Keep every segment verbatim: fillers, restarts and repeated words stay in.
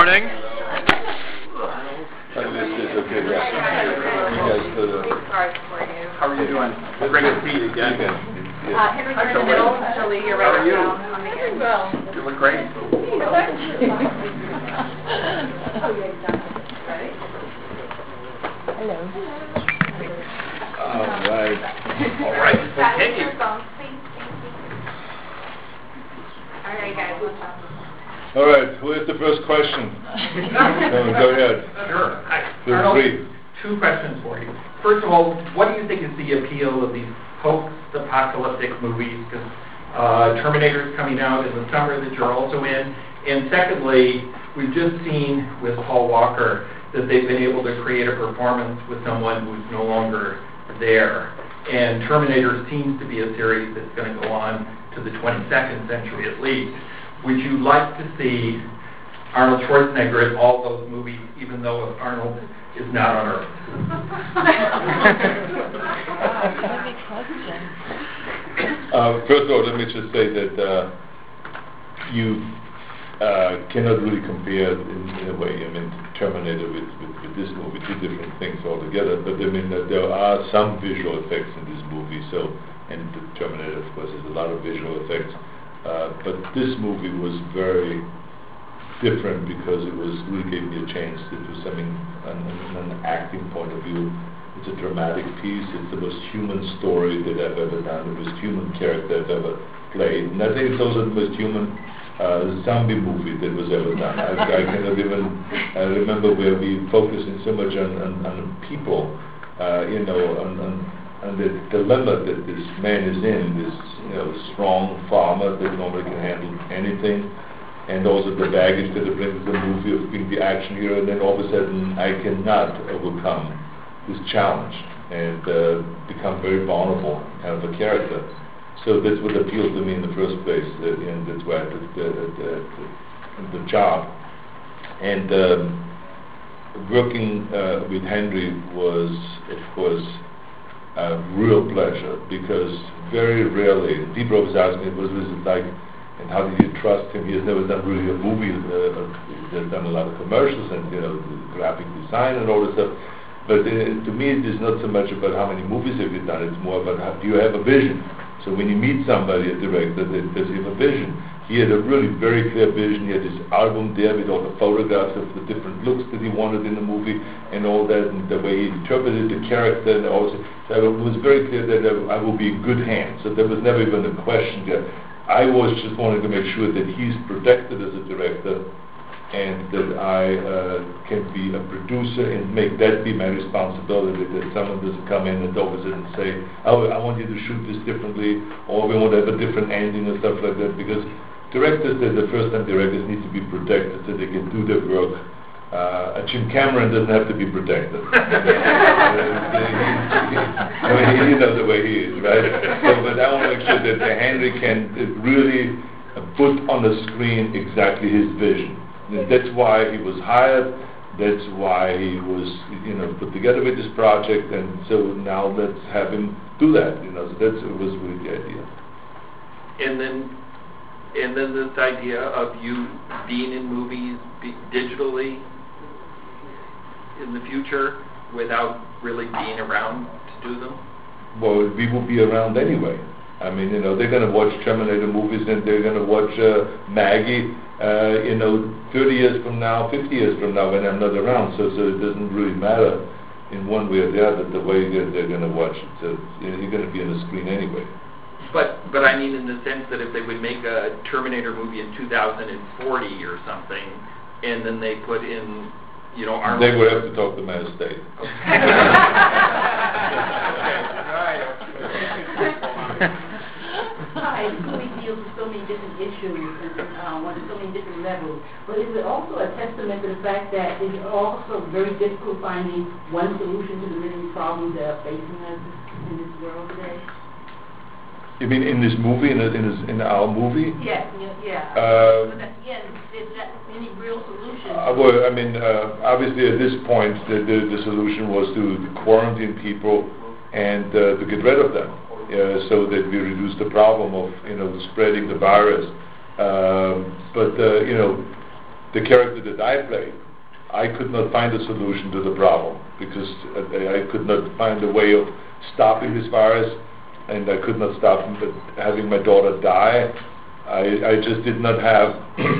morning. How are you doing? Great to see you again. Uh, Henry, you're in the middle. Julie, you're right around on the end. Well, you look great. Hello. All right. All right. Okay. All right, guys. All right. Who has the first question? No, go ahead. Sure. Feel Arnold, free. two questions for you. First of all, what do you think is the appeal of these post-apocalyptic movies? Because uh, Terminator is coming out in the summer that you're also in. And secondly, we've just seen with Paul Walker that they've been able to create a performance with someone who's no longer there. And Terminator seems to be a series that's going to go on to the twenty-second century at least. Would you like to see Arnold Schwarzenegger in all those movies, even though Arnold is not on Earth? Uh, first of all, let me just say that uh, you uh, cannot really compare in, in a way. I mean, Terminator with, with, with this movie, two different things altogether. But I mean, uh, there are some visual effects in this movie. So, and the Terminator, of course, has a lot of visual effects. Uh, but this movie was very different because it was really gave me a chance to do something on, on an acting point of view. It's a dramatic piece. It's the most human story that I've ever done. The most human character I've ever played. And I think it's also the most human uh, zombie movie that was ever done. I, I cannot even uh, remember where we focusing so much on, on, on people, uh, you know, on, on, on the dilemma that this man is in, this you know, strong farmer that normally can handle anything, and also the baggage that it brings to the movie of being the action hero, and then all of a sudden I cannot overcome this challenge and uh, become very vulnerable kind of a character. So that's what appealed to me in the first place, uh, and that's why I took the, the, the, the job. And um, working uh, with Henry was, of course, a real pleasure, because very rarely, people always ask me, what was it like, and how did you trust him? He has never done really a movie, uh, he's done a lot of commercials and, you know, graphic design and all this stuff. But uh, to me, it is not so much about how many movies have you done, it's more about how, do you have a vision? So when you meet somebody, a director, that does he have a vision? He had a really very clear vision. He had his album there with all the photographs of the different looks that he wanted in the movie and all that, and the way he interpreted the character. And also, so it was very clear that I, I will be in good hands. So there was never even a question there. I was just wanting to make sure that he's protected as a director, and that I uh, can be a producer and make that be my responsibility, that someone doesn't come in and opposite and say, oh, I want you to shoot this differently, or we want to have a different ending and stuff like that, because directors, the first-time directors need to be protected so they can do their work. Uh, a Jim Cameron doesn't have to be protected. uh, I mean, you know the way he is, right? So, but I want to make sure that the Henry can really uh, put on the screen exactly his vision. And that's why he was hired. That's why he was, you know, put together with this project. And so now let's have him do that. You know, so that was really the idea. And then, and then this idea of you being in movies be digitally in the future without really being around to do them? Well, we will be around anyway. I mean, you know, they're going to watch Terminator movies and they're going to watch uh, Maggie, uh, you know, thirty years from now, fifty years from now when I'm not around. So, so it doesn't really matter in one way or the other the way that they're going to watch it. So, you know, you're going to be on the screen anyway. But, but I mean in the sense that if they would make a Terminator movie in two thousand forty or something, and then they put in, you know, Arnold... They would have to talk to my estate. Hi, this movie deals with so many different issues and um, on so many different levels. But is it also a testament to the fact that it's also very difficult finding one solution to the many problems that are facing us in this world today? You mean in this movie, in, a, in, this, in our movie? Yes, yeah. yeah. Uh, but again, is that any real solution? Uh, well, I mean, uh, obviously at this point, the, the, the solution was to, to quarantine people and uh, to get rid of them, uh, so that we reduce the problem of, you know, spreading the virus. Um, but, uh, you know, the character that I played, I could not find a solution to the problem because I, I could not find a way of stopping this virus, and I could not stop having my daughter die. I, I just did not have,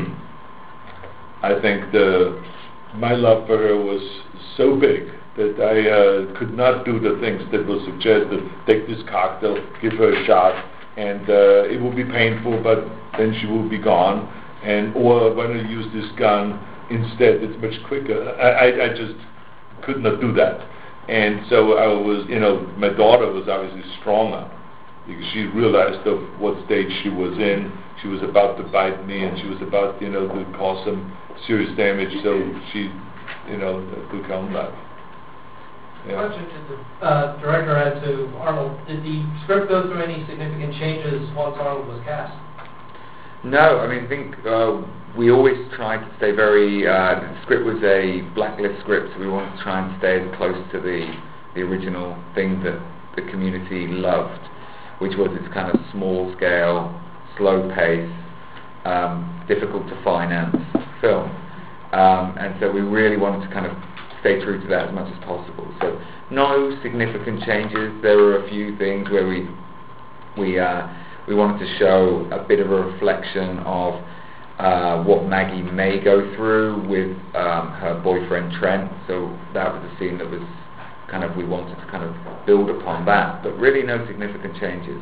I think the, my love for her was so big that I uh, could not do the things that were suggested. Take this cocktail, give her a shot, and uh, it will be painful, but then she will be gone. And or when I use this gun instead, it's much quicker. I, I, I just could not do that. And so I was, you know, my daughter was obviously stronger because she realized of what stage she was in. She was about to bite me, and she was about, you know, to cause some serious damage. So she, you know, took her own life. Yeah. Question to the uh, director and to Arnold. Did the script go through any significant changes once Arnold was cast? No, I mean, I think uh, we always tried to stay very, uh, the script was a blacklist script, so we wanted to try and stay as close to the, the original thing that the community loved, which was this kind of small scale, slow pace, um, difficult to finance film. Um, and so we really wanted to kind of stay true to that as much as possible. So no significant changes. There were a few things where we we uh, we wanted to show a bit of a reflection of uh, what Maggie may go through with um, her boyfriend Trent. So that was a scene that was kind of, we wanted to kind of build upon that, but really no significant changes.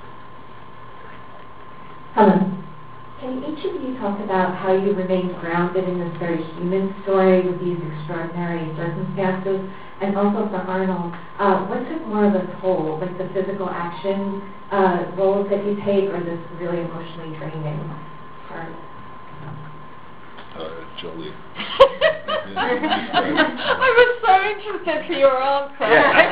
Hello. Can each of you talk about how you remain grounded in this very human story with these extraordinary circumstances? And also for Arnold, uh, what took more of a toll, like the physical action uh, roles that you take, or this really emotionally draining part? Uh, Jolie. I was so interested for your answer.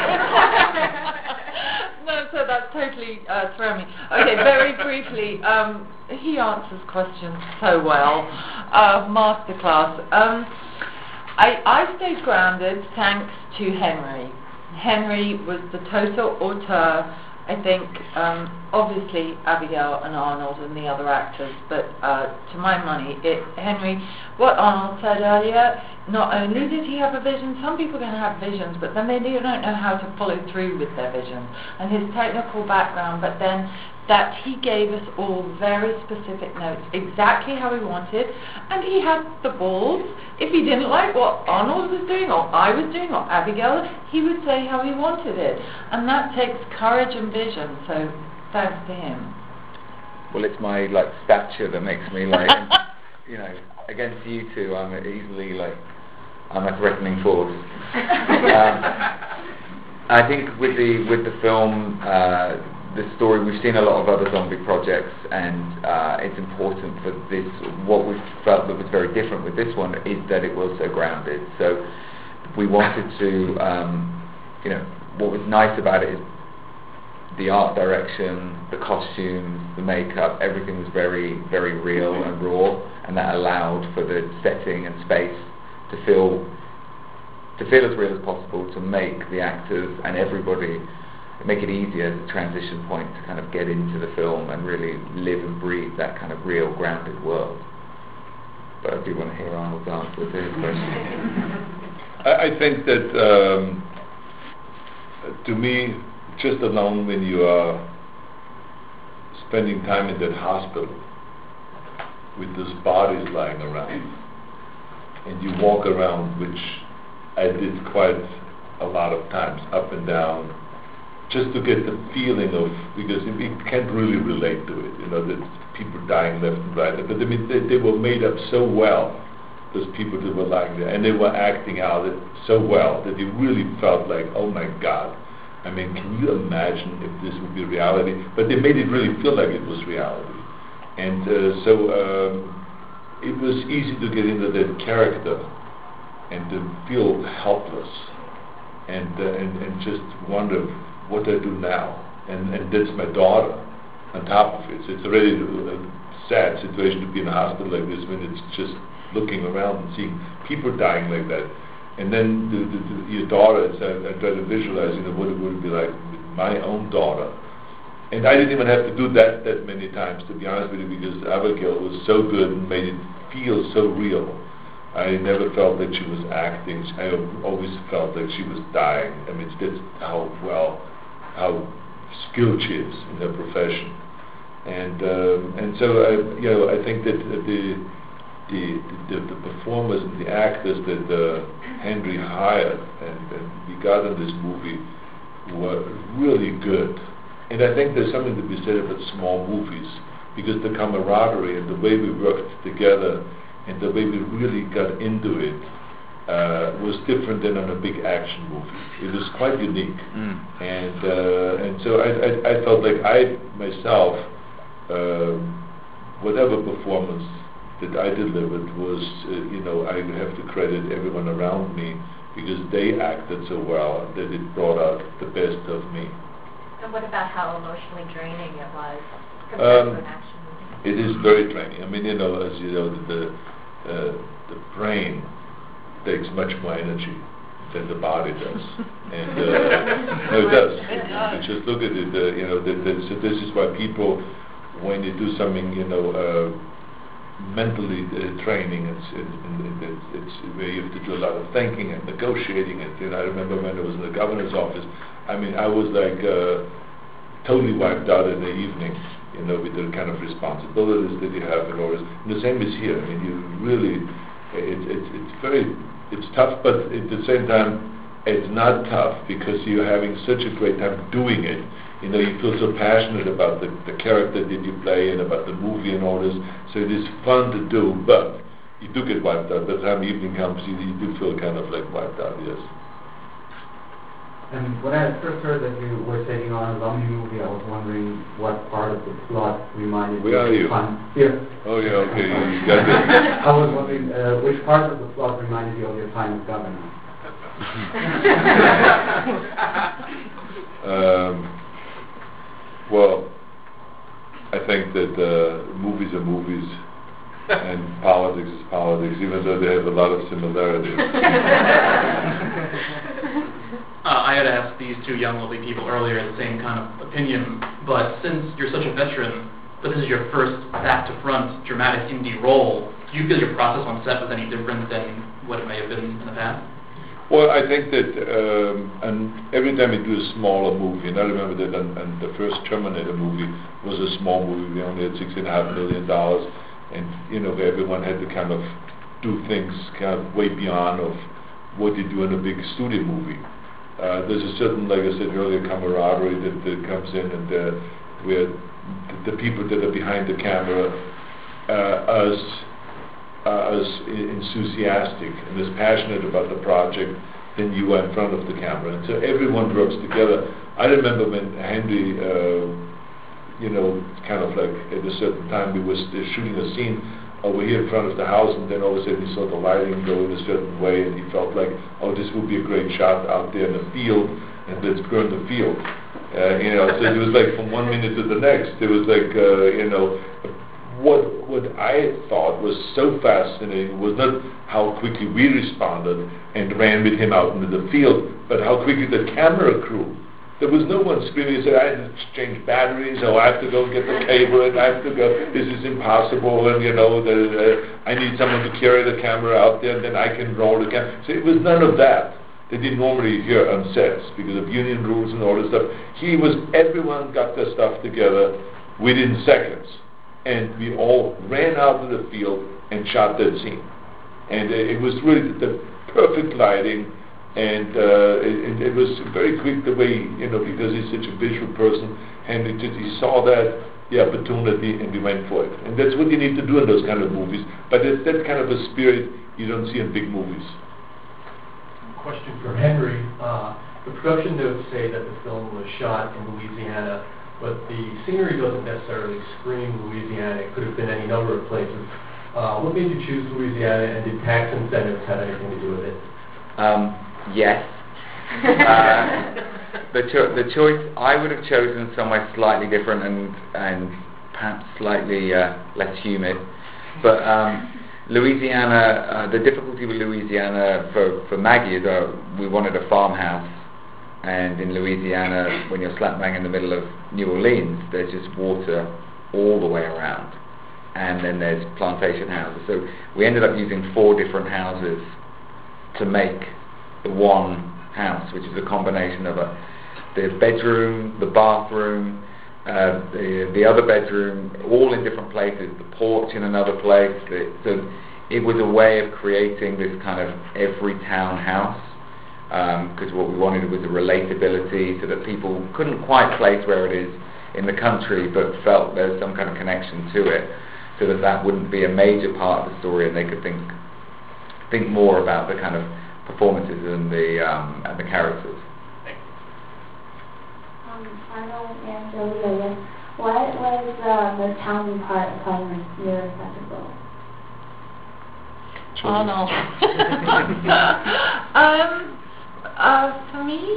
No, so that's totally uh, thrown me. Okay, very briefly, um, he answers questions so well. Uh, masterclass. Um, I, I stayed grounded thanks to Henry. Henry was the total auteur. I think, um, obviously, Abigail and Arnold and the other actors, but uh, to my money, it, Henry, what Arnold said earlier, not only did he have a vision, some people can have visions, but then they don't know how to follow through with their visions, and his technical background, but then that he gave us all very specific notes, exactly how he wanted, and he had the balls. If he didn't like what Arnold was doing, or I was doing, or Abigail, he would say how he wanted it, and that takes courage and vision, so thanks to him. Well, it's my like stature that makes me like, you know, against you two, I'm easily like, I'm a threatening force. um, I think with the with the film, uh, the story, we've seen a lot of other zombie projects, and uh, it's important for this, what we felt that was very different with this one is that it was so grounded. So we wanted to, um, you know, what was nice about it is the art direction, the costumes, the makeup, everything was very, very real and raw, and that allowed for the setting and space to feel, to feel as real as possible, to make the actors and everybody, make it easier as a transition point to kind of get into the film and really live and breathe that kind of real grounded world. But I do want to hear Arnold's answer to his question. I, I think that um, to me, just alone when you are spending time in that hospital with those bodies lying around, and you walk around, which I did quite a lot of times, up and down, just to get the feeling of, because we can't really relate to it, you know, that people dying left and right. But I mean, they, they were made up so well, those people that were lying there, and they were acting out it so well that you really felt like, oh my God. I mean, can you imagine if this would be reality? But they made it really feel like it was reality. And uh, so um, it was easy to get into that character and to feel helpless and, uh, and, and just wonder, what do I do now? And, and that's my daughter on top of it. So it's already a sad situation to be in a hospital like this when it's just looking around and seeing people dying like that. And then the, the, the, your daughter, I, I try to visualize, you know, what it would be like with my own daughter. And I didn't even have to do that that many times, to be honest with you, because Abigail was so good and made it feel so real. I never felt that she was acting. I al- always felt like she was dying. I mean, that's how well, how skilled she is in her profession. And um, and so I, you know, I think that the the the, the performers and the actors that uh, Henry hired and, and we got in this movie were really good. And I think there's something to be said about small movies, because the camaraderie and the way we worked together and the way we really got into it uh, was different than on a big action movie. It was quite unique. Mm. And uh, and so I, I, I felt like I myself, uh, whatever performance that I delivered was, uh, you know, I have to credit everyone around me, because they acted so well that it brought out the best of me. And what about how emotionally draining it was compared Um, to an action movie? It is very draining. I mean, you know, as you know, the uh, the brain takes much more energy than the body does, and uh, no, it does. You just look at it. Uh, you know, that, that, so this is why people, when you do something, you know, uh, mentally uh, training, it's it, it, it, it's where you have to do a lot of thinking and negotiating. And you know, I remember when I was in the governor's office. I mean, I was like uh, totally wiped out in the evening, you know, with the kind of responsibilities that you have and all this. And the same is here. I mean, you really, it, it, it's very, it's tough, but at the same time, it's not tough because you're having such a great time doing it. You know, you feel so passionate about the, the character that you play and about the movie and all this. So it is fun to do, but you do get wiped out. By the time evening comes, you, you do feel kind of like wiped out, yes. And when I first heard that you were taking on a zombie movie, I was wondering what part of the plot reminded Where are you you? of your time. Here. Oh yeah, okay, you got it. I was wondering uh, which part of the plot reminded you of your time as governor. um, well, I think that uh, movies are movies and politics is politics, even though they have a lot of similarities. Uh, I had asked these two young, lovely people earlier the same kind of opinion, but since you're such a veteran, but this is your first back-to-front dramatic indie role, do you feel your process on set was any different than what it may have been in the past? Well, I think that um, and every time we do a smaller movie, and I remember that on, on the first Terminator movie was a small movie, we only had six and a half million dollars, and you know, everyone had to kind of do things kind of way beyond of what you do in a big studio movie. Uh, there's a certain, like I said earlier, camaraderie that, that comes in, and uh, where the, the people that are behind the camera uh, as uh, as enthusiastic and as passionate about the project than you are in front of the camera, and so everyone works together. I remember when Henry, uh, you know, kind of like at a certain time we were shooting a scene over here in front of the house, and then all of a sudden he saw the lighting go in a certain way, and he felt like, oh, this would be a great shot out there in the field, and let's burn the field. Uh, you know, so it was like from one minute to the next. It was like, uh, you know, what what I thought was so fascinating was not how quickly we responded and ran with him out into the field, but how quickly the camera crew. There was no one screaming and said, I had to change batteries, oh, I have to go get the cable, and I have to go, this is impossible, and you know, the, uh, I need someone to carry the camera out there, and then I can roll the camera. So it was none of that that you normally hear on sets because of union rules and all this stuff. He was, everyone got their stuff together within seconds, and we all ran out to the field and shot that scene. And uh, it was really the perfect lighting. And uh, it, it was very quick the way, you know, because he's such a visual person, and it just, he saw that, the opportunity, and we went for it. And that's what you need to do in those kind of movies. But it's that kind of a spirit you don't see in big movies. Question for Henry. Uh, the production notes say that the film was shot in Louisiana, but the scenery doesn't necessarily scream Louisiana. It could have been any number of places. Uh, what made you choose Louisiana, and did tax incentives have anything to do with it? Um, Yes. uh, the, cho- the choice, I would have chosen somewhere slightly different and and perhaps slightly uh, less humid. But um, Louisiana, uh, the difficulty with Louisiana for, for Maggie is uh, we wanted a farmhouse. And in Louisiana, when you're slap bang in the middle of New Orleans, there's just water all the way around. and then there's plantation houses. So we ended up using four different houses to make the one house, which is a combination of a the bedroom, the bathroom, uh, the the other bedroom, all in different places, the porch in another place. It, so it was a way of creating this kind of every town house, because um, what we wanted was a relatability so that people couldn't quite place where it is in the country, but felt there's some kind of connection to it, so that that wouldn't be a major part of the story, and they could think think more about the kind of performances and the um, and the characters. Um, Arnold and Julia, yes. What was uh, the town part playing your festival? Arnold. um, uh, for me,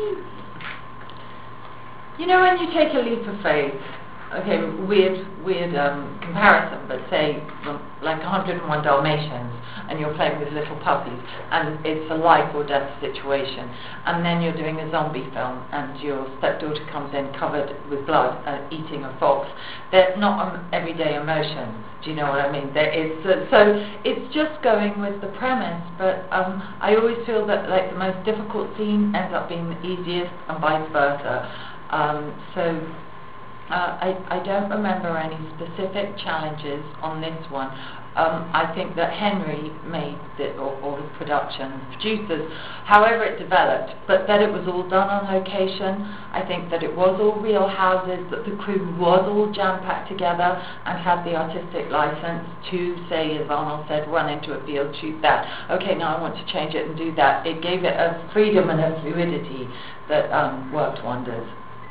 you know, when you take a leap of faith, okay, weird, weird um, comparison, but say um, like one hundred and one Dalmatians, and you're playing with little puppies, and it's a life or death situation, and then you're doing a zombie film, and your stepdaughter comes in covered with blood, uh, eating a fox. They're not um, everyday emotions. Do you know what I mean? There, it's uh, so it's just going with the premise, but um, I always feel that like the most difficult scene ends up being the easiest, and vice versa. Um, so. Uh, I, I don't remember any specific challenges on this one. Um, I think that Henry made the, or, or the production producers, however it developed, but that it was all done on location. I think that it was all real houses, that the crew was all jam-packed together and had the artistic license to, say, as Arnold said, run into a field, shoot that. Okay, now I want to change it and do that. It gave it a freedom and a fluidity that um, worked wonders.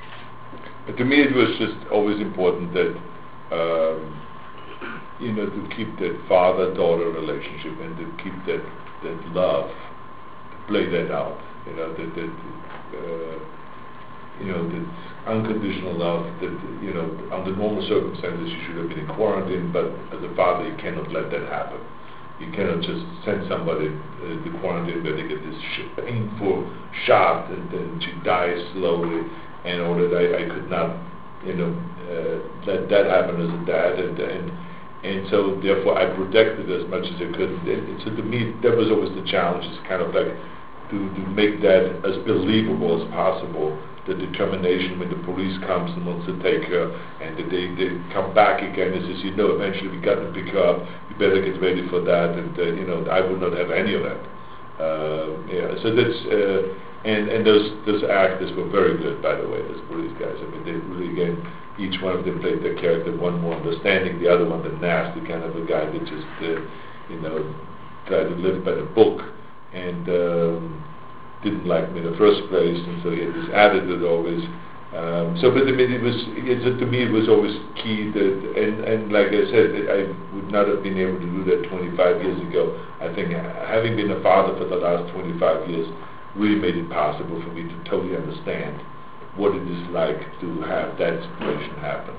But to me, it was just always important that, um, you know, to keep that father-daughter relationship and to keep that, that love, to play that out. You know, that, that uh, you know, that unconditional love that, you know, under normal circumstances you should have been in quarantine, but as a father you cannot let that happen. You cannot just send somebody uh, to quarantine where they get this sh- painful shot and then she dies slowly. And or that I, I could not, you know, uh, let that happen as a dad, and and and so therefore I protected as much as I could. And, and so to me, that was always the challenge, is kind of like to to make that as believable as possible. The determination when the police comes and wants to take her, and that they they come back again and says, you know, eventually we got to pick her up. You better get ready for that, and uh, you know, I would not have any of that. Uh, yeah, so that's. Uh, And and those those actors were very good, by the way, those police guys. I mean, they really, again, each one of them played their character, one more understanding, the other one the nasty kind of a guy that just, uh, you know, tried to live by the book and um, didn't like me in the first place, and so he had this attitude always. Um, so, but I mean, it was, it's, to me, it was always key that, and, and like I said, I would not have been able to do that twenty-five years ago. I think having been a father for the last twenty-five years, really made it possible for me to totally understand what it is like to have that situation happen.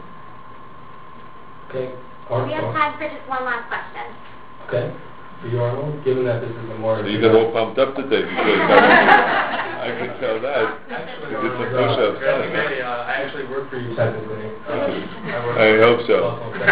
Okay. We have time for just one last question. Okay. For you, Arnold, given that this is a more... So you got all pumped up today because I, I can tell that. Actually, You did some uh, push-ups. uh, I actually work for you technically. Uh, I, I hope so.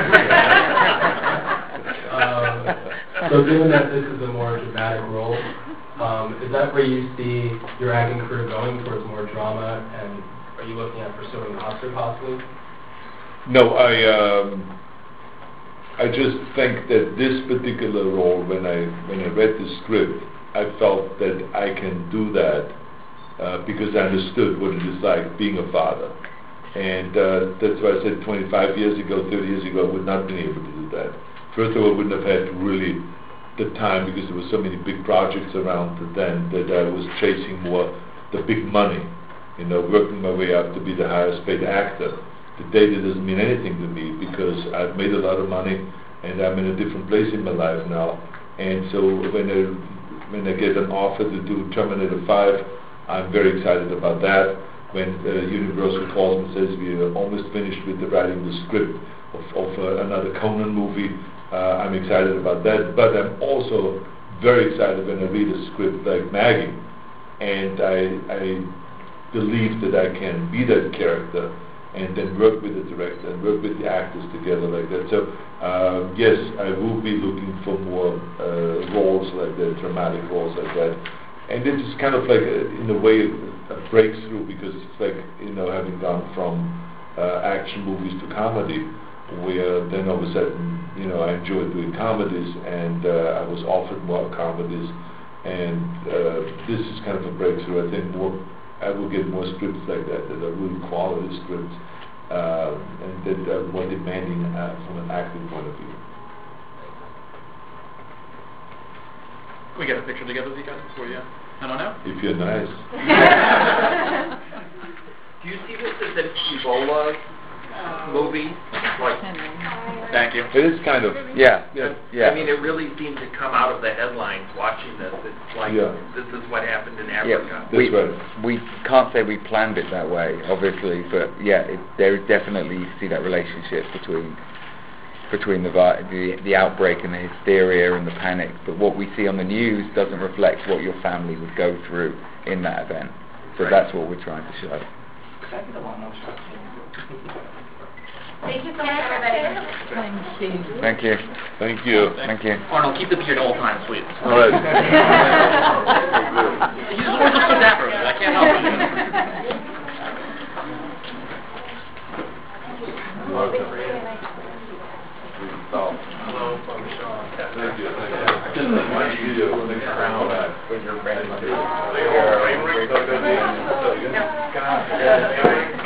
um, so given that this is a more dramatic role, Um, is that where you see your acting career going, towards more drama, and are you looking at pursuing an Oscar possibly? No, I um, I just think that this particular role, when I when I read the script, I felt that I can do that uh, because I understood what it is like being a father, and uh, that's why I said twenty-five years ago, thirty years ago, I would not have been able to do that. First of all, I wouldn't have had really the time, because there were so many big projects around then that I was chasing more the big money, you know, working my way up to be the highest paid actor. The data doesn't mean anything to me because I've made a lot of money and I'm in a different place in my life now. And so when I when I get an offer to do Terminator five, I'm very excited about that. When uh, Universal calls and says we are almost finished with the writing the script of, of uh, another Conan movie, Uh, I'm excited about that, but I'm also very excited when I read a script like Maggie, and I, I believe that I can be that character, and then work with the director and work with the actors together like that. So um, yes, I will be looking for more uh, roles like that, dramatic roles like that. And this is kind of like, a, in a way, a, a breakthrough, because it's like, you know, having gone from uh, action movies to comedy, where then all of a sudden, you know, I enjoyed doing comedies, and uh, I was offered more comedies, and uh, this is kind of a breakthrough. I think more, I will get more scripts like that, that are really quality scripts, uh, and that are more demanding uh, from an acting point of view. Can we get a picture together with you guys before you head on out? If you're nice. Do you see this as an Ebola movie? Like, thank you. It is kind of. Yeah, Yeah. yeah. I mean, it really seemed to come out of the headlines watching this. It's like, Yeah. this is what happened in Yeah, Africa. we, That's right. we can't say we planned it that way, obviously, but yeah, it, there is definitely, you see that relationship between between the, vi- the the outbreak and the hysteria and the panic, but what we see on the news doesn't reflect what your family would go through in that event. So Right. that's what we're trying to show. Thank you so much, everybody. Thank you. Thank you. Thank you. Thank you. Arnold, keep the beard all the time, please. All right. He's always just so dapper. I can't help it. Hello, I'm Sean. Thank you. Thank you. Just a funny video when they crown that when your grandmother. Oh, right, right. So good. So good.